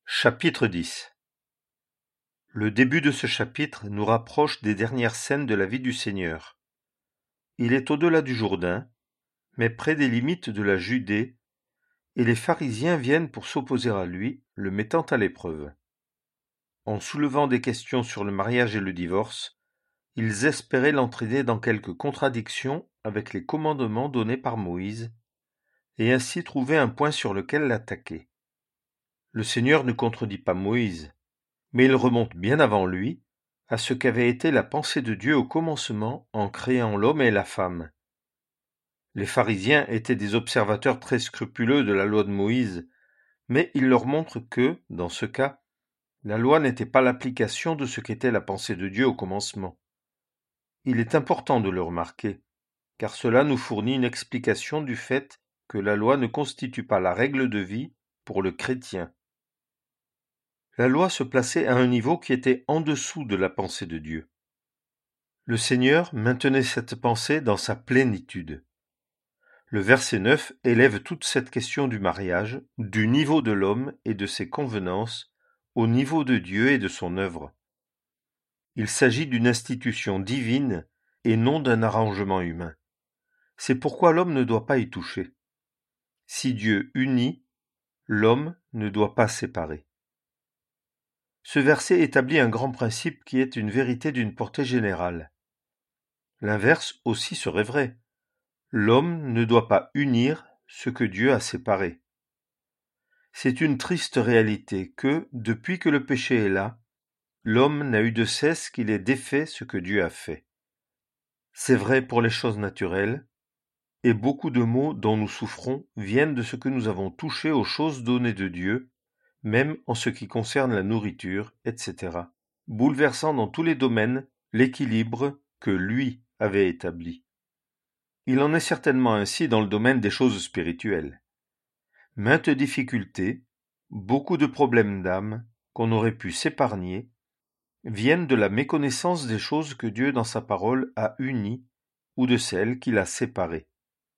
Chapitre 10. Le début de ce chapitre nous rapproche des dernières scènes de la vie du Seigneur. Il est au-delà du Jourdain, mais près des limites de la Judée, et les pharisiens viennent pour s'opposer à lui, le mettant à l'épreuve. En soulevant des questions sur le mariage et le divorce, ils espéraient l'entraîner dans quelque contradiction avec les commandements donnés par Moïse, et ainsi trouver un point sur lequel l'attaquer. Le Seigneur ne contredit pas Moïse, mais il remonte bien avant lui à ce qu'avait été la pensée de Dieu au commencement en créant l'homme et la femme. Les pharisiens étaient des observateurs très scrupuleux de la loi de Moïse, mais il leur montre que, dans ce cas, la loi n'était pas l'application de ce qu'était la pensée de Dieu au commencement. Il est important de le remarquer, car cela nous fournit une explication du fait que la loi ne constitue pas la règle de vie pour le chrétien. La loi se plaçait à un niveau qui était en dessous de la pensée de Dieu. Le Seigneur maintenait cette pensée dans sa plénitude. Le verset 9 élève toute cette question du mariage, du niveau de l'homme et de ses convenances, au niveau de Dieu et de son œuvre. Il s'agit d'une institution divine et non d'un arrangement humain. C'est pourquoi l'homme ne doit pas y toucher. Si Dieu unit, l'homme ne doit pas séparer. Ce verset établit un grand principe qui est une vérité d'une portée générale. L'inverse aussi serait vrai. L'homme ne doit pas unir ce que Dieu a séparé. C'est une triste réalité que, depuis que le péché est là, l'homme n'a eu de cesse qu'il ait défait ce que Dieu a fait. C'est vrai pour les choses naturelles, et beaucoup de maux dont nous souffrons viennent de ce que nous avons touché aux choses données de Dieu, même en ce qui concerne la nourriture, etc., bouleversant dans tous les domaines l'équilibre que lui avait établi. Il en est certainement ainsi dans le domaine des choses spirituelles. Maintes difficultés, beaucoup de problèmes d'âme qu'on aurait pu s'épargner, viennent de la méconnaissance des choses que Dieu dans sa parole a unies ou de celles qu'il a séparées.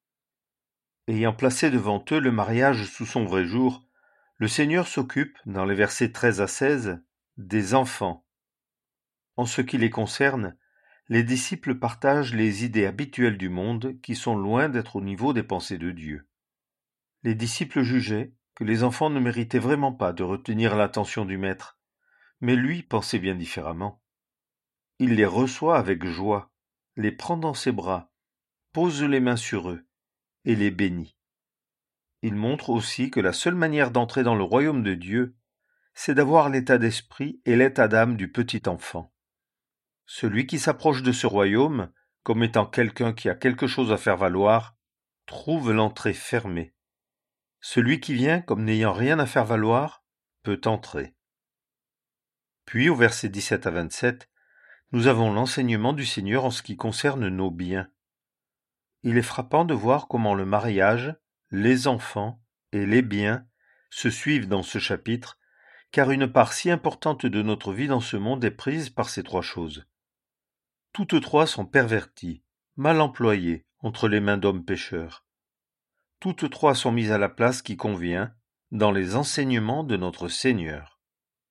Ayant placé devant eux le mariage sous son vrai jour, le Seigneur s'occupe, dans les versets 13 à 16, des enfants. En ce qui les concerne, les disciples partagent les idées habituelles du monde qui sont loin d'être au niveau des pensées de Dieu. Les disciples jugeaient que les enfants ne méritaient vraiment pas de retenir l'attention du maître, mais lui pensait bien différemment. Il les reçoit avec joie, les prend dans ses bras, pose les mains sur eux et les bénit. Il montre aussi que la seule manière d'entrer dans le royaume de Dieu, c'est d'avoir l'état d'esprit et l'état d'âme du petit enfant. Celui qui s'approche de ce royaume, comme étant quelqu'un qui a quelque chose à faire valoir, trouve l'entrée fermée. Celui qui vient comme n'ayant rien à faire valoir peut entrer. Puis au verset 17 à 27, nous avons l'enseignement du Seigneur en ce qui concerne nos biens. Il est frappant de voir comment le mariage, les enfants et les biens se suivent dans ce chapitre, car une part si importante de notre vie dans ce monde est prise par ces trois choses. Toutes trois sont perverties, mal employées entre les mains d'hommes pécheurs. Toutes trois sont mises à la place qui convient dans les enseignements de notre Seigneur.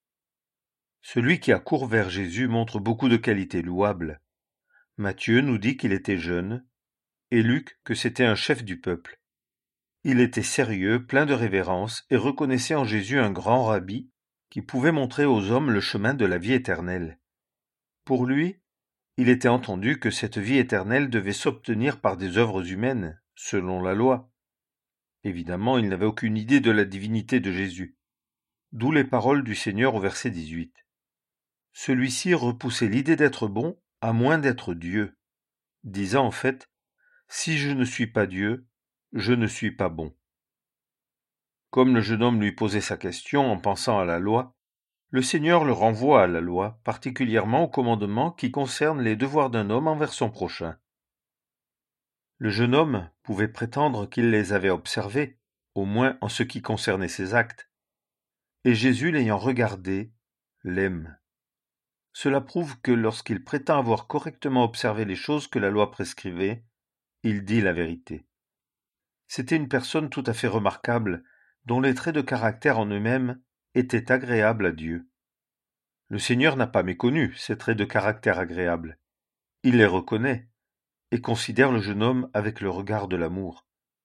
Celui qui accourt vers Jésus montre beaucoup de qualités louables. Matthieu nous dit qu'il était jeune, et Luc que c'était un chef du peuple. Il était sérieux, plein de révérence, et reconnaissait en Jésus un grand rabbi qui pouvait montrer aux hommes le chemin de la vie éternelle. Pour lui, il était entendu que cette vie éternelle devait s'obtenir par des œuvres humaines, selon la loi. Évidemment, il n'avait aucune idée de la divinité de Jésus. D'où les paroles du Seigneur au verset 18. Celui-ci repoussait l'idée d'être bon à moins d'être Dieu, disant en fait « Si je ne suis pas Dieu, je ne suis pas bon ». Comme le jeune homme lui posait sa question en pensant à la loi, le Seigneur le renvoie à la loi, particulièrement aux commandements qui concernent les devoirs d'un homme envers son prochain. Le jeune homme pouvait prétendre qu'il les avait observés, au moins en ce qui concernait ses actes, et Jésus, l'ayant regardé, l'aime. Cela prouve que lorsqu'il prétend avoir correctement observé les choses que la loi prescrivait, il dit la vérité. C'était une personne tout à fait remarquable, dont les traits de caractère en eux-mêmes était agréable à Dieu. Le Seigneur n'a pas méconnu ces traits de caractère agréables. Il les reconnaît et considère le jeune homme avec le regard de l'amour.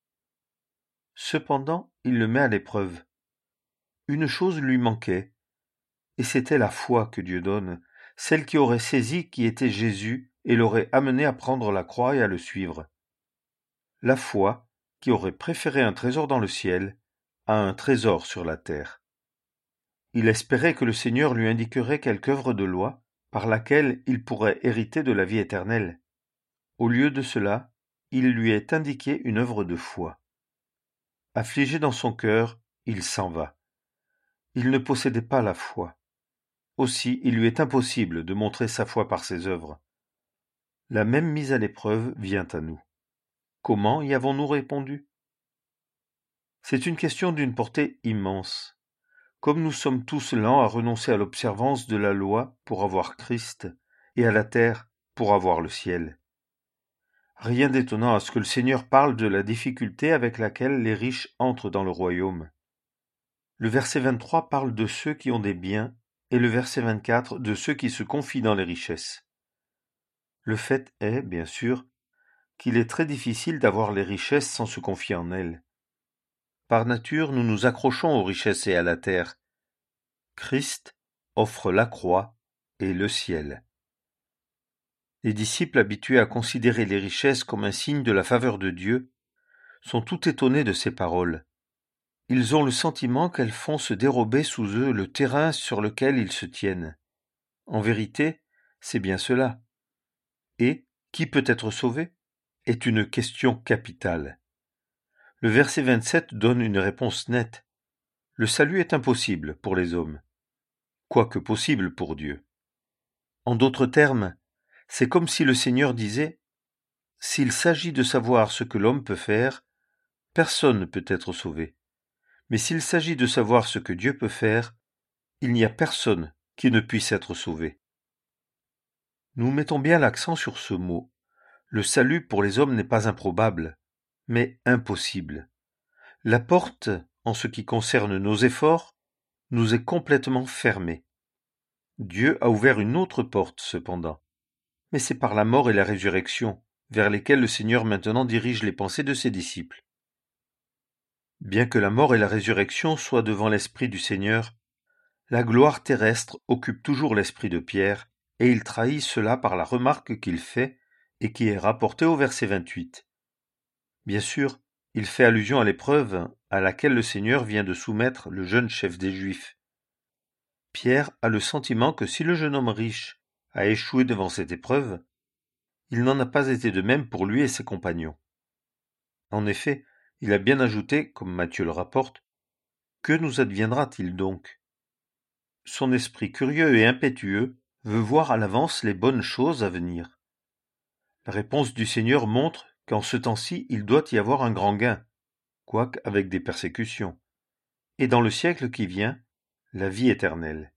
Cependant, il le met à l'épreuve. Une chose lui manquait, et c'était la foi que Dieu donne, celle qui aurait saisi qui était Jésus et l'aurait amené à prendre la croix et à le suivre. La foi qui aurait préféré un trésor dans le ciel à un trésor sur la terre. Il espérait que le Seigneur lui indiquerait quelque œuvre de loi par laquelle il pourrait hériter de la vie éternelle. Au lieu de cela, il lui est indiqué une œuvre de foi. Affligé dans son cœur, il s'en va. Il ne possédait pas la foi. Aussi, il lui est impossible de montrer sa foi par ses œuvres. La même mise à l'épreuve vient à nous. Comment y avons-nous répondu? C'est une question d'une portée immense. Comme nous sommes tous lents à renoncer à l'observance de la loi pour avoir Christ, et à la terre pour avoir le ciel. Rien d'étonnant à ce que le Seigneur parle de la difficulté avec laquelle les riches entrent dans le royaume. Le verset 23 parle de ceux qui ont des biens, et le verset 24 de ceux qui se confient dans les richesses. Le fait est, bien sûr, qu'il est très difficile d'avoir les richesses sans se confier en elles. Par nature, nous nous accrochons aux richesses et à la terre. Christ offre la croix et le ciel. Les disciples habitués à considérer les richesses comme un signe de la faveur de Dieu sont tout étonnés de ces paroles. Ils ont le sentiment qu'elles font se dérober sous eux le terrain sur lequel ils se tiennent. En vérité, c'est bien cela. Et qui peut être sauvé est une question capitale. Le verset 27 donne une réponse nette. Le salut est impossible pour les hommes, quoique possible pour Dieu. En d'autres termes, c'est comme si le Seigneur disait « S'il s'agit de savoir ce que l'homme peut faire, personne ne peut être sauvé. Mais s'il s'agit de savoir ce que Dieu peut faire, il n'y a personne qui ne puisse être sauvé. » Nous mettons bien l'accent sur ce mot. Le salut pour les hommes n'est pas improbable, mais impossible. La porte, en ce qui concerne nos efforts, nous est complètement fermée. Dieu a ouvert une autre porte, cependant. Mais c'est par la mort et la résurrection, vers lesquelles le Seigneur maintenant dirige les pensées de ses disciples. Bien que la mort et la résurrection soient devant l'esprit du Seigneur, la gloire terrestre occupe toujours l'esprit de Pierre, et il trahit cela par la remarque qu'il fait et qui est rapportée au verset 28. Bien sûr, il fait allusion à l'épreuve à laquelle le Seigneur vient de soumettre le jeune chef des Juifs. Pierre a le sentiment que si le jeune homme riche a échoué devant cette épreuve, il n'en a pas été de même pour lui et ses compagnons. En effet, il a bien ajouté, comme Matthieu le rapporte, « Que nous adviendra-t-il donc ?» Son esprit curieux et impétueux veut voir à l'avance les bonnes choses à venir. La réponse du Seigneur montre qu'en ce temps-ci, il doit y avoir un grand gain, quoique avec des persécutions, et dans le siècle qui vient, la vie éternelle.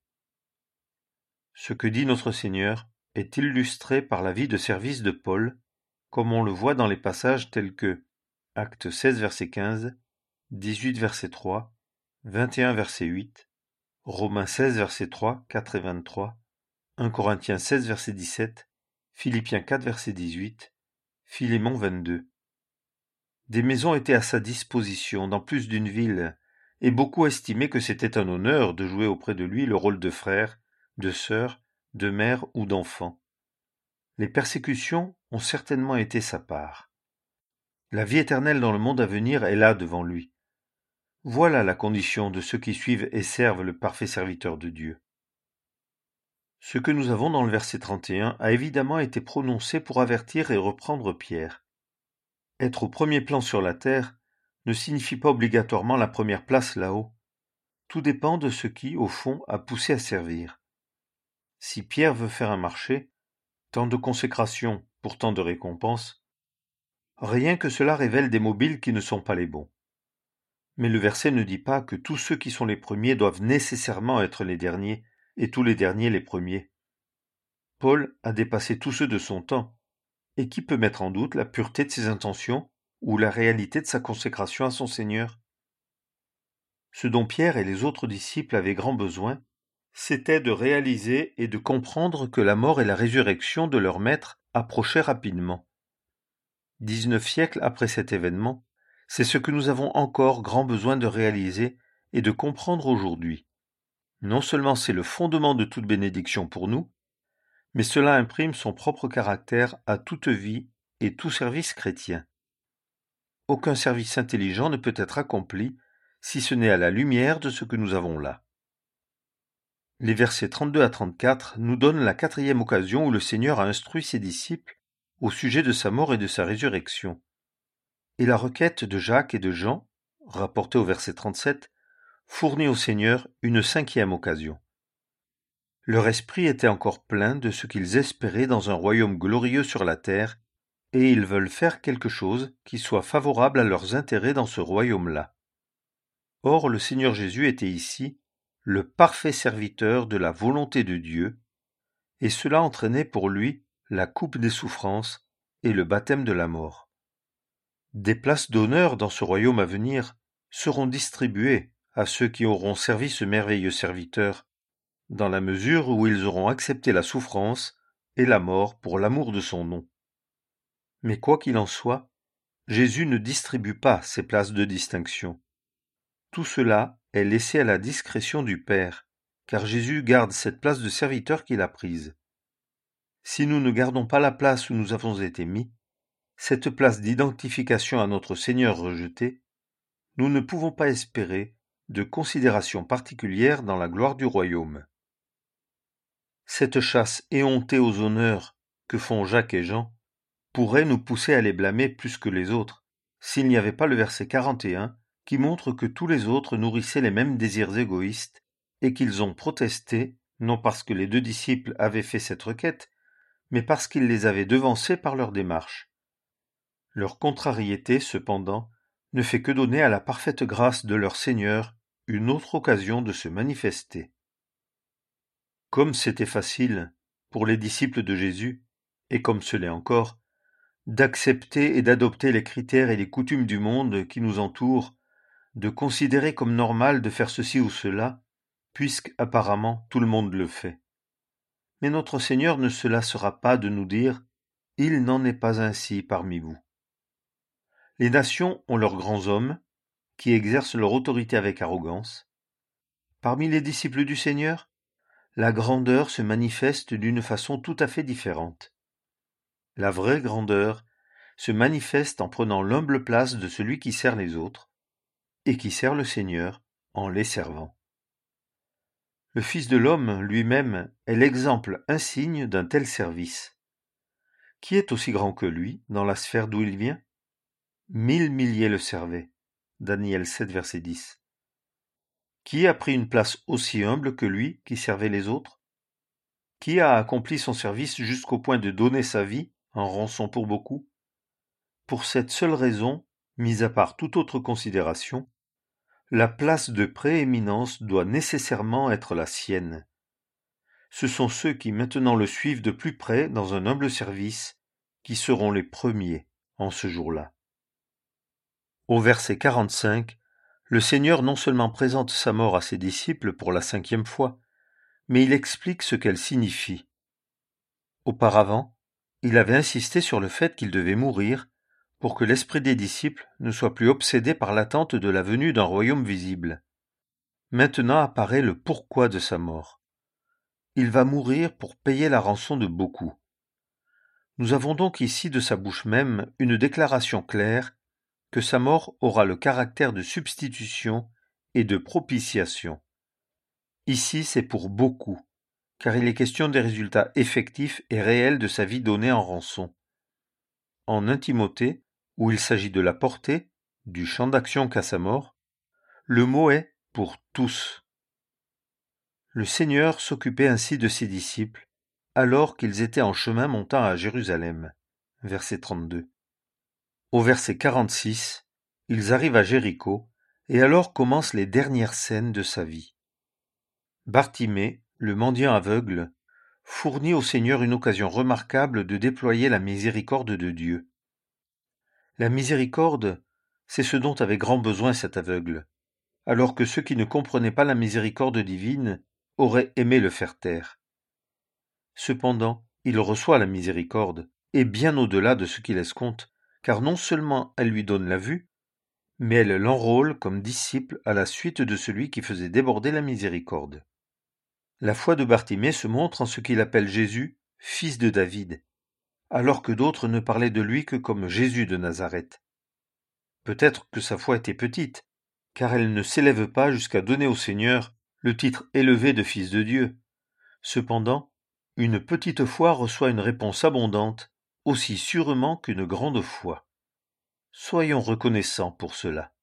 Ce que dit notre Seigneur est illustré par la vie de service de Paul, comme on le voit dans les passages tels que Actes 16, verset 15, 18, verset 3, 21, verset 8, Romains 16, verset 3, 4 et 23, 1 Corinthiens 16, verset 17, Philippiens 4, verset 18, Philémon 22. Des maisons étaient à sa disposition dans plus d'une ville, et beaucoup estimaient que c'était un honneur de jouer auprès de lui le rôle de frère, de sœur, de mère ou d'enfant. Les persécutions ont certainement été sa part. La vie éternelle dans le monde à venir est là devant lui. Voilà la condition de ceux qui suivent et servent le parfait serviteur de Dieu. Ce que nous avons dans le verset 31 a évidemment été prononcé pour avertir et reprendre Pierre. Être au premier plan sur la terre ne signifie pas obligatoirement la première place là-haut. Tout dépend de ce qui, au fond, a poussé à servir. Si Pierre veut faire un marché, tant de consécration pour tant de récompenses, rien que cela révèle des mobiles qui ne sont pas les bons. Mais le verset ne dit pas que tous ceux qui sont les premiers doivent nécessairement être les derniers, et tous les derniers les premiers. Paul a dépassé tous ceux de son temps, et qui peut mettre en doute la pureté de ses intentions ou la réalité de sa consécration à son Seigneur? Ce dont Pierre et les autres disciples avaient grand besoin, c'était de réaliser et de comprendre que la mort et la résurrection de leur maître approchaient rapidement. 19 siècles après cet événement, c'est ce que nous avons encore grand besoin de réaliser et de comprendre aujourd'hui. Non seulement c'est le fondement de toute bénédiction pour nous, mais cela imprime son propre caractère à toute vie et tout service chrétien. Aucun service intelligent ne peut être accompli si ce n'est à la lumière de ce que nous avons là. Les versets 32 à 34 nous donnent la 4e occasion où le Seigneur a instruit ses disciples au sujet de sa mort et de sa résurrection. Et la requête de Jacques et de Jean, rapportée au verset 37, fournit au Seigneur une 5e occasion. Leur esprit était encore plein de ce qu'ils espéraient dans un royaume glorieux sur la terre, et ils veulent faire quelque chose qui soit favorable à leurs intérêts dans ce royaume-là. Or, le Seigneur Jésus était ici le parfait serviteur de la volonté de Dieu, et cela entraînait pour lui la coupe des souffrances et le baptême de la mort. Des places d'honneur dans ce royaume à venir seront distribuées à ceux qui auront servi ce merveilleux serviteur, dans la mesure où ils auront accepté la souffrance et la mort pour l'amour de son nom. Mais quoi qu'il en soit, Jésus ne distribue pas ces places de distinction. Tout cela est laissé à la discrétion du Père, car Jésus garde cette place de serviteur qu'il a prise. Si nous ne gardons pas la place où nous avons été mis, cette place d'identification à notre Seigneur rejeté, nous ne pouvons pas espérer de considération particulière dans la gloire du royaume. Cette chasse éhontée aux honneurs que font Jacques et Jean pourrait nous pousser à les blâmer plus que les autres, s'il n'y avait pas le verset 41 qui montre que tous les autres nourrissaient les mêmes désirs égoïstes et qu'ils ont protesté, non parce que les 2 disciples avaient fait cette requête, mais parce qu'ils les avaient devancés par leur démarche. Leur contrariété, cependant, ne fait que donner à la parfaite grâce de leur Seigneur une autre occasion de se manifester. Comme c'était facile, pour les disciples de Jésus, et comme ce l'est encore, d'accepter et d'adopter les critères et les coutumes du monde qui nous entourent, de considérer comme normal de faire ceci ou cela, puisque apparemment tout le monde le fait. Mais notre Seigneur ne se lassera pas de nous dire « Il n'en est pas ainsi parmi vous ». Les nations ont leurs grands hommes, qui exercent leur autorité avec arrogance. Parmi les disciples du Seigneur, la grandeur se manifeste d'une façon tout à fait différente. La vraie grandeur se manifeste en prenant l'humble place de celui qui sert les autres, et qui sert le Seigneur en les servant. Le Fils de l'homme lui-même est l'exemple insigne d'un tel service. Qui est aussi grand que lui dans la sphère d'où il vient ? 1000 milliers le servaient. Daniel 7, verset 10. Qui a pris une place aussi humble que lui qui servait les autres ? Qui a accompli son service jusqu'au point de donner sa vie en rançon pour beaucoup ? Pour cette seule raison, mise à part toute autre considération, la place de prééminence doit nécessairement être la sienne. Ce sont ceux qui maintenant le suivent de plus près dans un humble service qui seront les premiers en ce jour-là. Au verset 45, le Seigneur non seulement présente sa mort à ses disciples pour la 5e fois, mais il explique ce qu'elle signifie. Auparavant, il avait insisté sur le fait qu'il devait mourir pour que l'esprit des disciples ne soit plus obsédé par l'attente de la venue d'un royaume visible. Maintenant apparaît le pourquoi de sa mort. Il va mourir pour payer la rançon de beaucoup. Nous avons donc ici de sa bouche même une déclaration claire que sa mort aura le caractère de substitution et de propitiation. Ici, c'est pour beaucoup, car il est question des résultats effectifs et réels de sa vie donnée en rançon. En 1 Timothée, où il s'agit de la portée, du champ d'action qu'à sa mort, le mot est pour tous. Le Seigneur s'occupait ainsi de ses disciples, alors qu'ils étaient en chemin montant à Jérusalem. Verset 32. Au verset 46, ils arrivent à Jéricho, et alors commencent les dernières scènes de sa vie. Bartimée, le mendiant aveugle, fournit au Seigneur une occasion remarquable de déployer la miséricorde de Dieu. La miséricorde, c'est ce dont avait grand besoin cet aveugle. alors que ceux qui ne comprenaient pas la miséricorde divine auraient aimé le faire taire. Cependant, il reçoit la miséricorde, et bien au-delà de ce qu'il escompte, car non seulement elle lui donne la vue, mais elle l'enrôle comme disciple à la suite de celui qui faisait déborder la miséricorde. La foi de Bartimée se montre en ce qu'il appelle Jésus « fils de David », alors que d'autres ne parlaient de lui que comme Jésus de Nazareth. Peut-être que sa foi était petite, car elle ne s'élève pas jusqu'à donner au Seigneur le titre élevé de Fils de Dieu. Cependant, une petite foi reçoit une réponse abondante, aussi sûrement qu'une grande foi. Soyons reconnaissants pour cela.